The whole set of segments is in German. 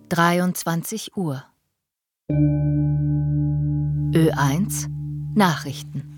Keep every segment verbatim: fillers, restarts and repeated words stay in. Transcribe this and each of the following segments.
dreiundzwanzig Uhr. Ö eins Nachrichten.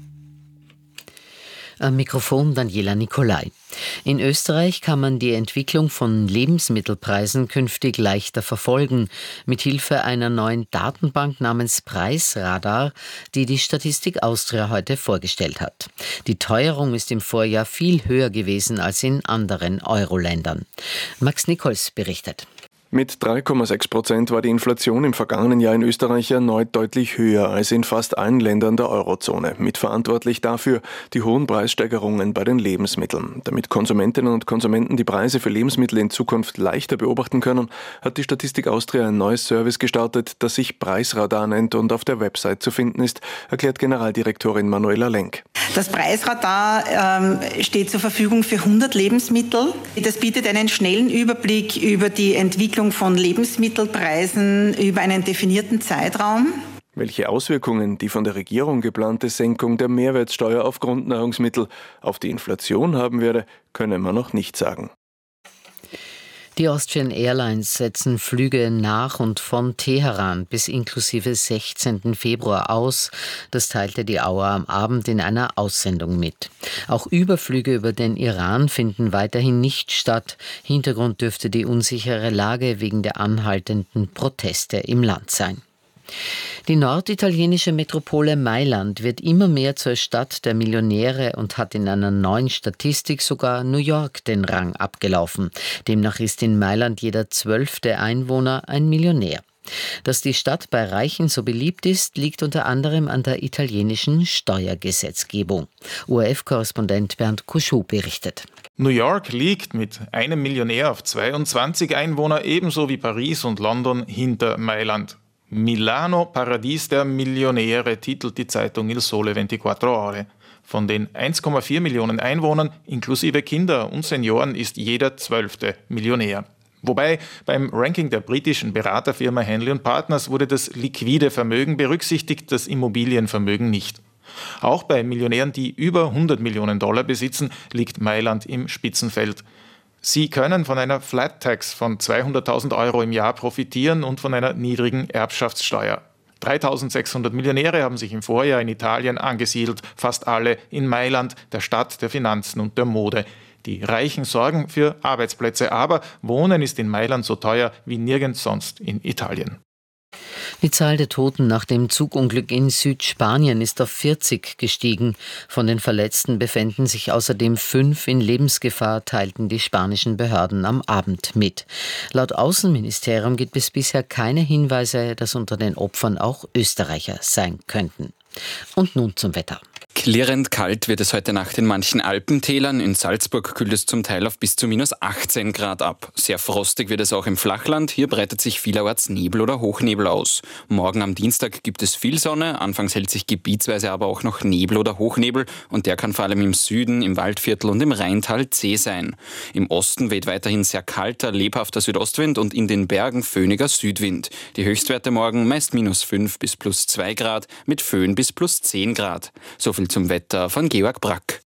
Am Mikrofon Daniela Nicolai. In Österreich kann man die Entwicklung von Lebensmittelpreisen künftig leichter verfolgen, mithilfe einer neuen Datenbank namens Preisradar, die die Statistik Austria heute vorgestellt hat. Die Teuerung ist im Vorjahr viel höher gewesen als in anderen Euro-Ländern. Max Nichols berichtet. Mit drei Komma sechs Prozent war die Inflation im vergangenen Jahr in Österreich erneut deutlich höher als in fast allen Ländern der Eurozone. Mitverantwortlich dafür die hohen Preissteigerungen bei den Lebensmitteln. Damit Konsumentinnen und Konsumenten die Preise für Lebensmittel in Zukunft leichter beobachten können, hat die Statistik Austria ein neues Service gestartet, das sich Preisradar nennt und auf der Website zu finden ist, erklärt Generaldirektorin Manuela Lenk. Das Preisradar ähm, steht zur Verfügung für hundert Lebensmittel. Das bietet einen schnellen Überblick über die Entwicklung von Lebensmittelpreisen über einen definierten Zeitraum. Welche Auswirkungen die von der Regierung geplante Senkung der Mehrwertsteuer auf Grundnahrungsmittel auf die Inflation haben werde, könne man noch nicht sagen. Die Austrian Airlines setzen Flüge nach und von Teheran bis inklusive sechzehnten Februar aus. Das teilte die Auer am Abend in einer Aussendung mit. Auch Überflüge über den Iran finden weiterhin nicht statt. Hintergrund dürfte die unsichere Lage wegen der anhaltenden Proteste im Land sein. Die norditalienische Metropole Mailand wird immer mehr zur Stadt der Millionäre und hat in einer neuen Statistik sogar New York den Rang abgelaufen. Demnach ist in Mailand jeder zwölfte Einwohner ein Millionär. Dass die Stadt bei Reichen so beliebt ist, liegt unter anderem an der italienischen Steuergesetzgebung. O R F-Korrespondent Bernd Kuschow berichtet. New York liegt mit einem Millionär auf zweiundzwanzig Einwohner ebenso wie Paris und London hinter Mailand. Milano, Paradies der Millionäre, titelt die Zeitung Il Sole ventiquattro Ore. Von den eins Komma vier Millionen Einwohnern, inklusive Kinder und Senioren, ist jeder zwölfte Millionär. Wobei beim Ranking der britischen Beraterfirma Henley und Partners wurde das liquide Vermögen berücksichtigt, das Immobilienvermögen nicht. Auch bei Millionären, die über hundert Millionen Dollar besitzen, liegt Mailand im Spitzenfeld. Sie können von einer Flat Tax von zweihunderttausend Euro im Jahr profitieren und von einer niedrigen Erbschaftssteuer. dreitausendsechshundert Millionäre haben sich im Vorjahr in Italien angesiedelt, fast alle in Mailand, der Stadt der Finanzen und der Mode. Die Reichen sorgen für Arbeitsplätze, aber Wohnen ist in Mailand so teuer wie nirgends sonst in Italien. Die Zahl der Toten nach dem Zugunglück in Südspanien ist auf vierzig gestiegen. Von den Verletzten befänden sich außerdem fünf in Lebensgefahr, teilten die spanischen Behörden am Abend mit. Laut Außenministerium gibt es bisher keine Hinweise, dass unter den Opfern auch Österreicher sein könnten. Und nun zum Wetter. Klirrend kalt wird es heute Nacht in manchen Alpentälern. In Salzburg kühlt es zum Teil auf bis zu minus achtzehn Grad ab. Sehr frostig wird es auch im Flachland. Hier breitet sich vielerorts Nebel oder Hochnebel aus. Morgen am Dienstag gibt es viel Sonne. Anfangs hält sich gebietsweise aber auch noch Nebel oder Hochnebel. Und der kann vor allem im Süden, im Waldviertel und im Rheintal zäh sein. Im Osten weht weiterhin sehr kalter, lebhafter Südostwind und in den Bergen föhniger Südwind. Die Höchstwerte morgen meist minus fünf bis plus zwei Grad, mit Föhn bis plus zehn Grad. So viel zum Wetter von Georg Brack.